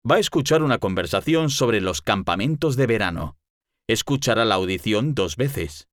Va a escuchar una conversación sobre los campamentos de verano. Escuchará la audición 2 veces.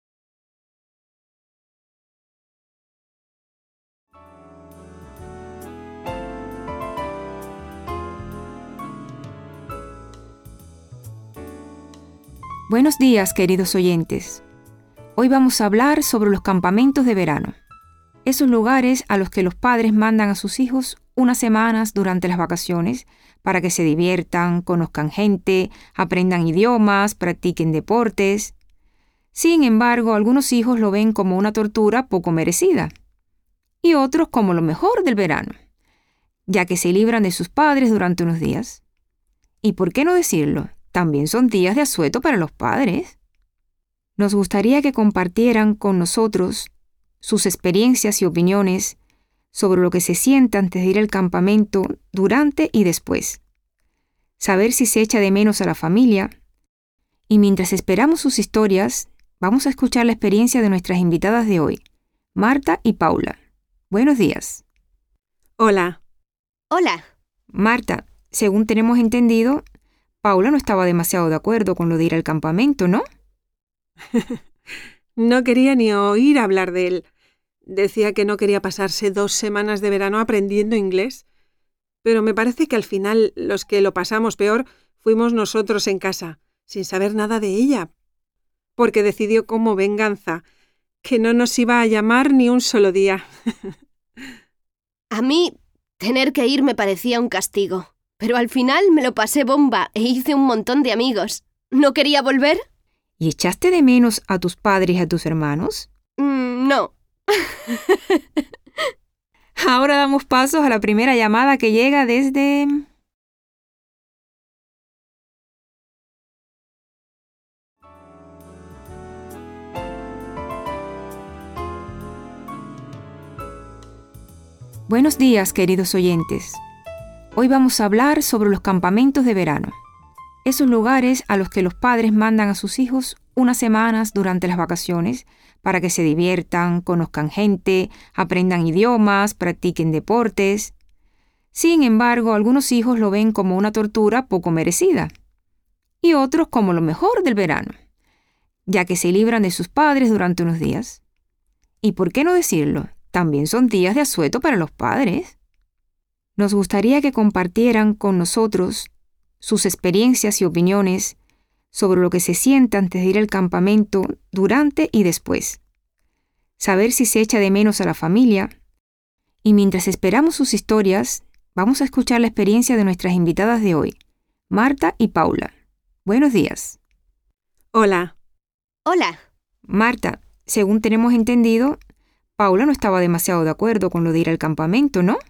Buenos días, queridos oyentes. Hoy vamos a hablar sobre los campamentos de verano. Esos lugares a los que los padres mandan a sus hijos unas semanas durante las vacaciones para que se diviertan, conozcan gente, aprendan idiomas, practiquen deportes. Sin embargo, algunos hijos lo ven como una tortura poco merecida y otros como lo mejor del verano, ya que se libran de sus padres durante unos días. ¿Y por qué no decirlo? También son días de asueto para los padres. Nos gustaría que compartieran con nosotros sus experiencias y opiniones sobre lo que se siente antes de ir al campamento, durante y después. Saber si se echa de menos a la familia. Y mientras esperamos sus historias, vamos a escuchar la experiencia de nuestras invitadas de hoy, Marta y Paula. Buenos días. Hola. Hola. Marta, según tenemos entendido, Paula no estaba demasiado de acuerdo con lo de ir al campamento, ¿no? No quería ni oír hablar de él. Decía que no quería pasarse 2 semanas de verano aprendiendo inglés. Pero me parece que al final los que lo pasamos peor fuimos nosotros en casa, sin saber nada de ella. Porque decidió como venganza que no nos iba a llamar ni un solo día. A mí, tener que ir me parecía un castigo. Pero al final me lo pasé bomba e hice un montón de amigos. ¿No quería volver? ¿Y echaste de menos a tus padres y a tus hermanos? No. Ahora damos pasos a la primera llamada que llega desde... Buenos días, queridos oyentes. Hoy vamos a hablar sobre los campamentos de verano. Esos lugares a los que los padres mandan a sus hijos unas semanas durante las vacaciones para que se diviertan, conozcan gente, aprendan idiomas, practiquen deportes. Sin embargo, algunos hijos lo ven como una tortura poco merecida y otros como lo mejor del verano, ya que se libran de sus padres durante unos días. ¿Y por qué no decirlo? También son días de asueto para los padres. Nos gustaría que compartieran con nosotros sus experiencias y opiniones sobre lo que se siente antes de ir al campamento, durante y después. Saber si se echa de menos a la familia. Y mientras esperamos sus historias, vamos a escuchar la experiencia de nuestras invitadas de hoy, Marta y Paula. Buenos días. Hola. Hola. Marta, según tenemos entendido, Paula no estaba demasiado de acuerdo con lo de ir al campamento, ¿no?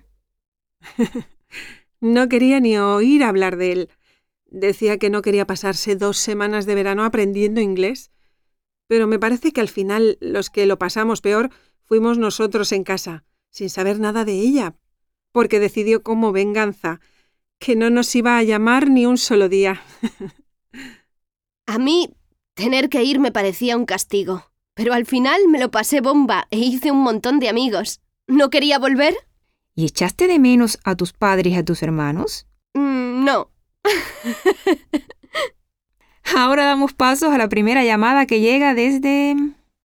No quería ni oír hablar de él. Decía que no quería pasarse 2 semanas de verano aprendiendo inglés. Pero me parece que al final los que lo pasamos peor fuimos nosotros en casa, sin saber nada de ella. Porque decidió como venganza que no nos iba a llamar ni un solo día. A mí, tener que ir me parecía un castigo. Pero al final me lo pasé bomba e hice un montón de amigos. ¿No quería volver? ¿Y echaste de menos a tus padres y a tus hermanos? No. Ahora damos pasos a la primera llamada que llega desde...